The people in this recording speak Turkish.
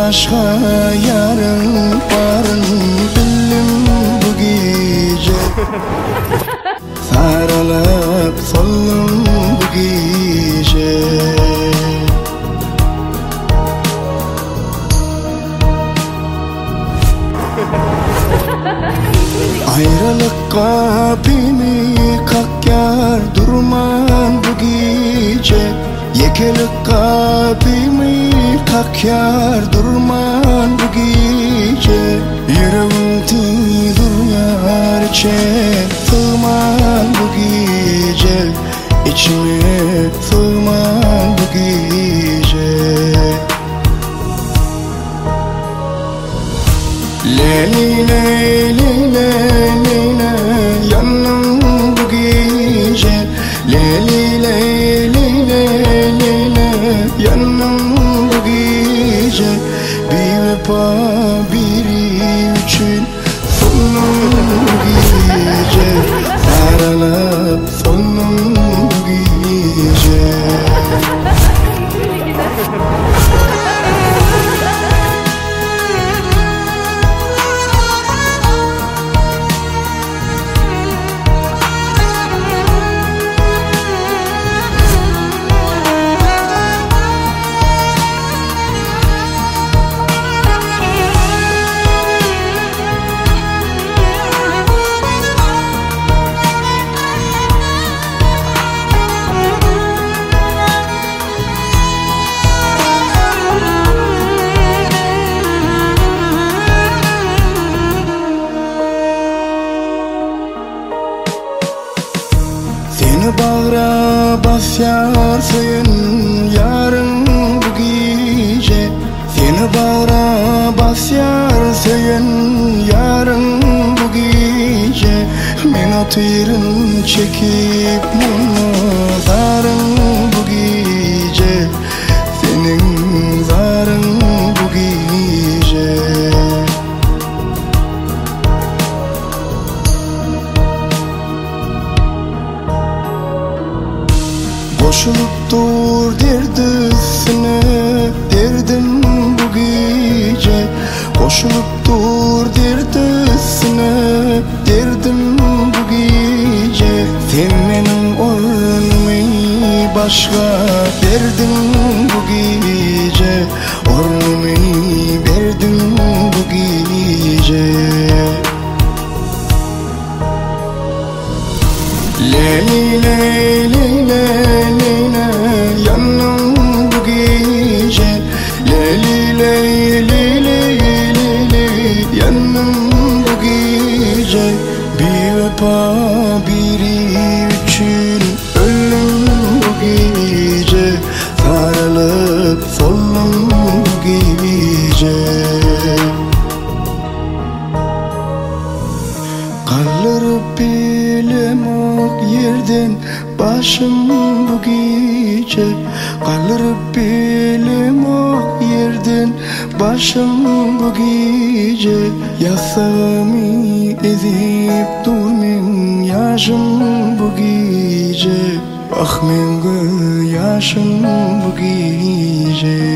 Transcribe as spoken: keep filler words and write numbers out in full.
başka yarın varın bildim bu gece. Sarılıp soldum bu gece. Ayrılık kapını kakyar durman bu gece. Yekelik kapımı kakyar durman bu gece. Yüreğim tidur yar içe sığman bu gece. İçime sığman bu gece. Leyli leyli leyli yanım bu gece. Leyli leyli leyli yanım bu gece. Bir vefa biri için sonum bu gece. Sarılıp sonum bu gece. Bağra basar suyun yarın bu gece. Seni bağra basar suyun yarın bu gece. Men otuyrun çekip munozarın bu gece. Senin zarın bu gece. Koşulup dur derdisine derdim bu gece. Koşulup dur derdisine derdim bu gece. Sen benim ornumu başka verdin bu gece. Ornumu verdin bu gece. Leyli leyli leyli yanım bu gece. Leyli leyli leyli yanım bu gece. Bir vefa biri için öldüm bu gece. Sarılıp soldum bu gece. Kaldırıp bilim ok yerden başım bu gece. Kaldırıp bilim ok yerden başım bu gece. Yasağımı ezip durmen yaşım bu gece. Ah men yaşım bu gece.